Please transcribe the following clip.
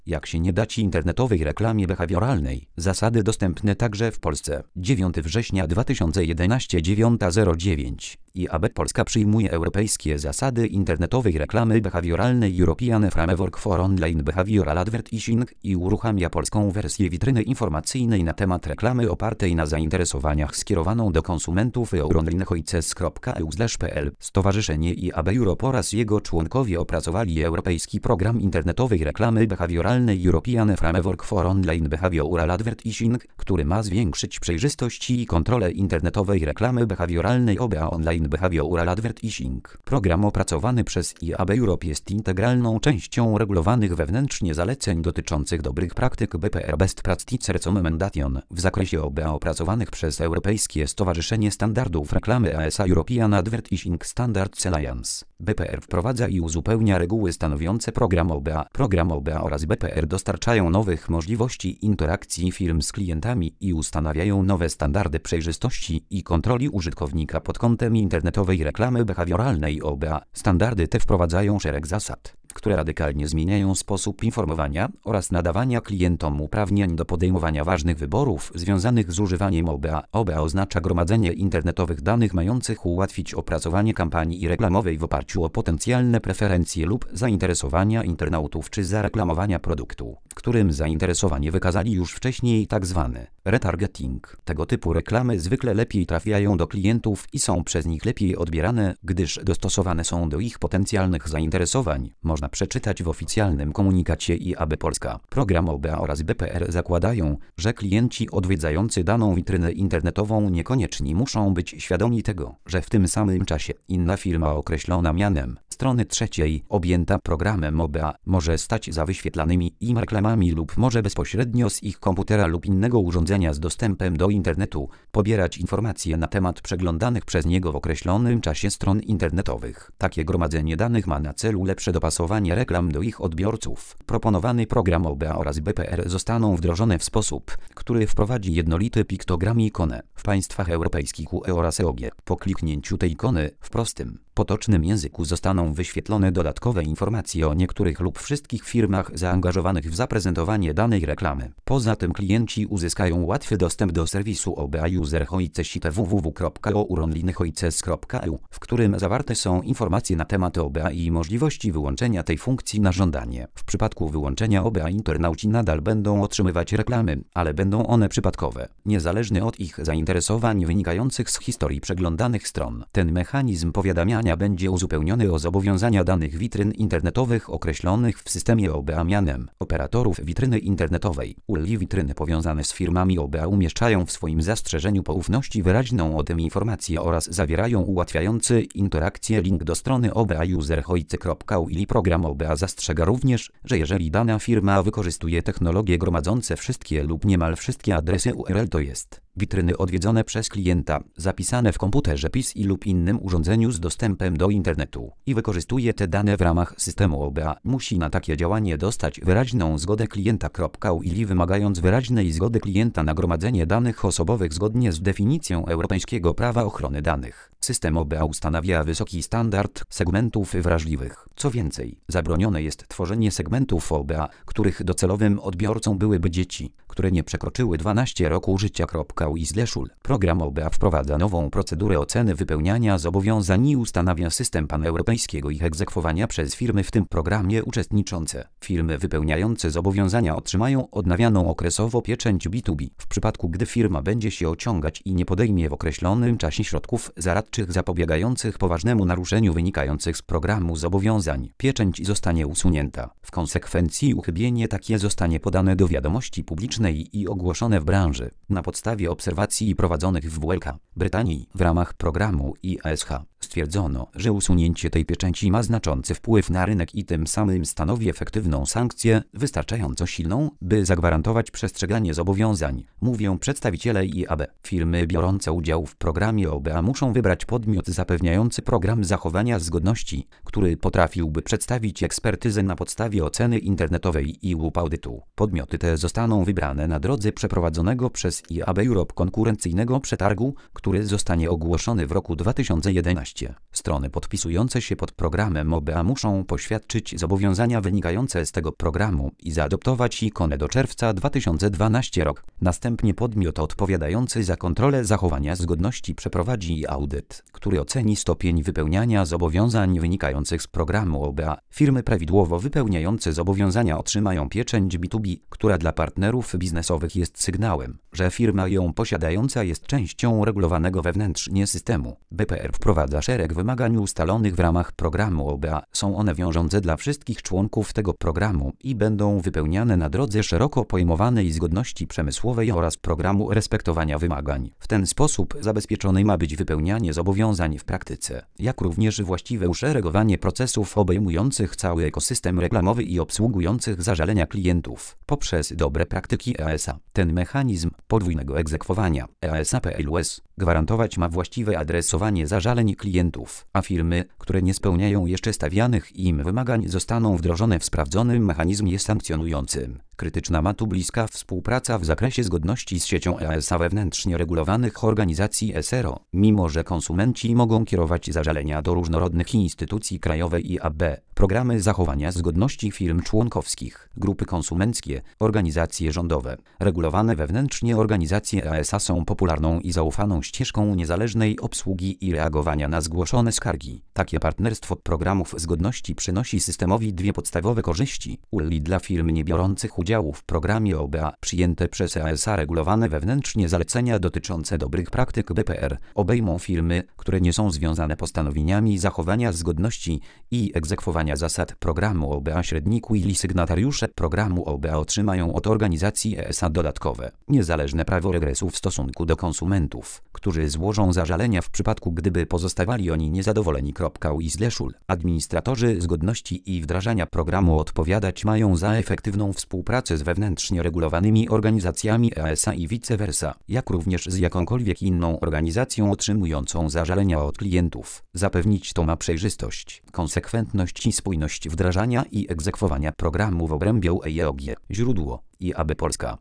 Jak się nie dać internetowej reklamie behawioralnej? Zasady dostępne także w Polsce. 9 września 2011 9:09. IAB Polska przyjmuje europejskie zasady internetowej reklamy behawioralnej European Framework for Online Behavioral Advertising i uruchamia polską wersję witryny informacyjnej na temat reklamy opartej na zainteresowaniach skierowaną do konsumentów euronlinehoices.eu/pl. Stowarzyszenie IAB Europe oraz jego członkowie opracowali europejski program internetowej reklamy behawioralnej European Framework for Online Behavioral Advertising, który ma zwiększyć przejrzystość i kontrolę internetowej reklamy behawioralnej OBA Online Behavioral Advertising. Program opracowany przez IAB Europe jest integralną częścią regulowanych wewnętrznie zaleceń dotyczących dobrych praktyk BPR Best Practice Recommendation w zakresie OBA opracowanych przez Europejskie Stowarzyszenie Standardów Reklamy ASA European Advertising Standards Alliance. BPR wprowadza i uzupełnia reguły stanowiące program OBA. Program OBA oraz BPR dostarczają nowych możliwości interakcji firm z klientami i ustanawiają nowe standardy przejrzystości i kontroli użytkownika pod kątem internetowej reklamy behawioralnej OBA. Standardy te wprowadzają szereg zasad, które radykalnie zmieniają sposób informowania oraz nadawania klientom uprawnień do podejmowania ważnych wyborów związanych z używaniem OBA. OBA oznacza gromadzenie internetowych danych mających ułatwić opracowanie kampanii reklamowej w oparciu o potencjalne preferencje lub zainteresowania internautów czy zareklamowania produktu, którym zainteresowanie wykazali już wcześniej, tzw. retargeting. Tego typu reklamy zwykle lepiej trafiają do klientów i są przez nich lepiej odbierane, gdyż dostosowane są do ich potencjalnych zainteresowań. Można przeczytać w oficjalnym komunikacie IAB Polska. Program OBA oraz BPR zakładają, że klienci odwiedzający daną witrynę internetową niekoniecznie muszą być świadomi tego, że w tym samym czasie inna firma określona mianem strony trzeciej objęta programem OBA może stać za wyświetlanymi im reklamami lub może bezpośrednio z ich komputera lub innego urządzenia z dostępem do internetu pobierać informacje na temat przeglądanych przez niego w określonym czasie stron internetowych. Takie gromadzenie danych ma na celu lepsze dopasowanie reklam do ich odbiorców. Proponowany program OBA oraz BPR zostaną wdrożone w sposób, który wprowadzi jednolity piktogram i ikonę w państwach europejskich UE oraz EOG. Po kliknięciu tej ikony w prostym, potocznym języku zostaną wyświetlone dodatkowe informacje o niektórych lub wszystkich firmach zaangażowanych w zaprezentowanie danej reklamy. Poza tym klienci uzyskają łatwy dostęp do serwisu OBA User Hoice site www.euronlinehoices.eu, w którym zawarte są informacje na temat OBA i możliwości wyłączenia tej funkcji na żądanie. W przypadku wyłączenia OBA internauci nadal będą otrzymywać reklamy, ale będą one przypadkowe, niezależnie od ich zainteresowań wynikających z historii przeglądanych stron. Ten mechanizm powiadamiania będzie uzupełniony o zobowiązania danych witryn internetowych określonych w systemie OBA mianem operatorów witryny internetowej. URL witryny powiązane z firmami OBA umieszczają w swoim zastrzeżeniu poufności wyraźną o tym informację oraz zawierają ułatwiający interakcję link do strony oba-user-hoice.eu. Program OBA zastrzega również, że jeżeli dana firma wykorzystuje technologie gromadzące wszystkie lub niemal wszystkie adresy URL, to jest witryny odwiedzone przez klienta, zapisane w komputerze PC lub innym urządzeniu z dostępem do internetu i wykorzystuje te dane w ramach systemu OBA, musi na takie działanie dostać wyraźną zgodę klienta. Wymagając wyraźnej zgody klienta na gromadzenie danych osobowych zgodnie z definicją Europejskiego Prawa Ochrony Danych. System OBA ustanawia wysoki standard segmentów wrażliwych. Co więcej, zabronione jest tworzenie segmentów OBA, których docelowym odbiorcą byłyby dzieci, które nie przekroczyły 12 roku życia. Program OBA wprowadza nową procedurę oceny wypełniania zobowiązań i ustanawia system paneuropejskiego ich egzekwowania przez firmy w tym programie uczestniczące. Firmy wypełniające zobowiązania otrzymają odnawianą okresowo pieczęć B2B. W przypadku gdy firma będzie się ociągać i nie podejmie w określonym czasie środków zaradczych zapobiegających poważnemu naruszeniu wynikających z programu zobowiązań, pieczęć zostanie usunięta. W konsekwencji uchybienie takie zostanie podane do wiadomości publicznej i ogłoszone w branży. Na podstawie obserwacji prowadzonych w WLK, Brytanii, w ramach programu ISH, stwierdzono, że usunięcie tej pieczęci ma znaczący wpływ na rynek i tym samym stanowi efektywną sankcję, wystarczająco silną, by zagwarantować przestrzeganie zobowiązań, mówią przedstawiciele IAB. Firmy biorące udział w programie OBA muszą wybrać podmiot zapewniający program zachowania zgodności, który potrafiłby przedstawić ekspertyzę na podstawie oceny internetowej i audytu. Podmioty te zostaną wybrane wypełniane na drodze przeprowadzonego przez IAB Europe konkurencyjnego przetargu, który zostanie ogłoszony w roku 2011. Strony podpisujące się pod programem OBA muszą poświadczyć zobowiązania wynikające z tego programu i zaadoptować ikonę do czerwca 2012 rok. Następnie podmiot odpowiadający za kontrolę zachowania zgodności przeprowadzi audyt, który oceni stopień wypełniania zobowiązań wynikających z programu OBA. Firmy prawidłowo wypełniające zobowiązania otrzymają pieczęć B2B, która dla partnerów biznesowych jest sygnałem, że firma ją posiadająca jest częścią regulowanego wewnętrznie systemu. BPR wprowadza szereg wymagań ustalonych w ramach programu OBA. Są one wiążące dla wszystkich członków tego programu i będą wypełniane na drodze szeroko pojmowanej zgodności przemysłowej oraz programu respektowania wymagań. W ten sposób zabezpieczone ma być wypełnianie zobowiązań w praktyce, jak również właściwe uszeregowanie procesów obejmujących cały ekosystem reklamowy i obsługujących zażalenia klientów poprzez dobre praktyki EASA. Ten mechanizm podwójnego egzekwowania EASA-PLUS gwarantować ma właściwe adresowanie zażaleń klientów, a firmy, które nie spełniają jeszcze stawianych im wymagań, zostaną wdrożone w sprawdzonym mechanizmie sankcjonującym. Krytyczna ma tu bliska współpraca w zakresie zgodności z siecią EASA wewnętrznie regulowanych organizacji SRO, mimo że konsumenci mogą kierować zażalenia do różnorodnych instytucji krajowej IAB, programy zachowania zgodności firm członkowskich, grupy konsumenckie, organizacje rządowe. Regulowane wewnętrznie organizacje EASA są popularną i zaufaną ścieżką niezależnej obsługi i reagowania na zgłoszone skargi. Takie partnerstwo programów zgodności przynosi systemowi dwie podstawowe korzyści. Ulgi dla firm nie biorących udziału w programie OBA, przyjęte przez EASA regulowane wewnętrznie zalecenia dotyczące dobrych praktyk BPR obejmą firmy, które nie są związane postanowieniami zachowania zgodności i egzekwowania zasad programu OBA. Średniku i sygnatariusze programu OBA otrzymają od organizacji EASA dodatkowe, niezależne prawo regresu w stosunku do konsumentów, którzy złożą zażalenia w przypadku, gdyby pozostawali oni niezadowoleni. UISLESZUL. Administratorzy zgodności i wdrażania programu odpowiadać mają za efektywną współpracę z wewnętrznie regulowanymi organizacjami EASA i vice versa, jak również z jakąkolwiek inną organizacją otrzymującą zażalenia od klientów. Zapewnić to ma przejrzystość, konsekwentność i spójność wdrażania i egzekwowania programu w obrębie EIOG. Źródło: IAB Polska.